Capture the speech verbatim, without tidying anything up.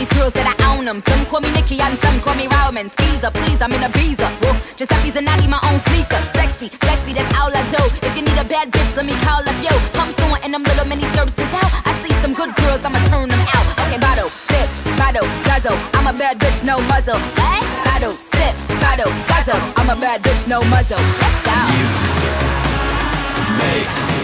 these girls that I own them. Some call me Nikki and some call me Roman. Skeezer, please, I'm in a visa. Whoa, Giuseppe's and I need my own sneaker. Sexy, sexy, that's all I do. If you need a bad bitch, let me call up yo. I'm someone in them little mini skirts is out. I see some good girls, I'ma turn them out. Okay, bottle, sip, bottle, guzzle. I'm a bad bitch, no muzzle. What? Bottle, sip, bottle, guzzle. I'm a bad bitch, no muzzle. Let's go. Music makes me